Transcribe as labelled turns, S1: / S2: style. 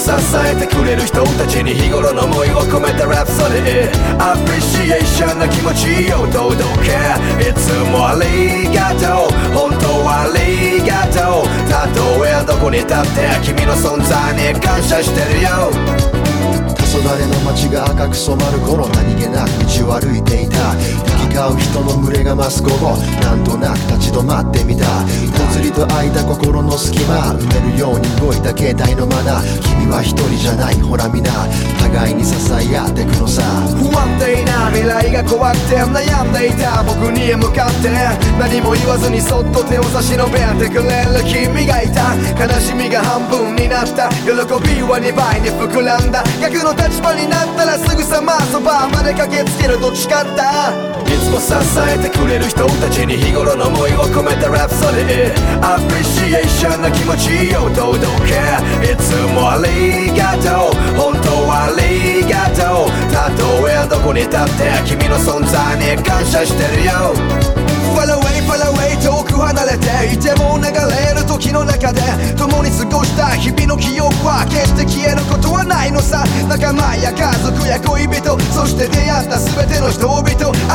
S1: 支えてくれる人たちに日頃の思いを込めたラプソディアプリシエーションな気持ちを届けいつもありがとう本当はありがとうたとえどこに立って君の存在に感謝してるよ
S2: 黄昏の街が赤く染まる頃何気なく道を歩いていた行き交う人の群れが増す午後なんとなく立ち止まってみたぽつりと空いた心の隙間埋めるように動いた携帯のマナー君は一人じゃないほら皆互いに支え合ってくのさ
S1: 不安定な未来が怖くて悩んでいた僕に向かって何も言わずにそっと手を差し伸べてくれる君がいた悲しみが半分になった喜びは2倍に膨らんだ逆の立場になったらすぐさまそばまで駆けつけると誓ったいつも支えてくれる人たちに日頃の思いを込めたラプソディアプリシエーションな気持ちを届けいつもありがとう本当はありがとうたとえどこに立って君の存在に感謝してるよFar away, far away 遠く離れていても流れる時の中で共に過ごした日々の記憶は決して消えることはないのさ仲間や家族や恋人そして出会った全ての人々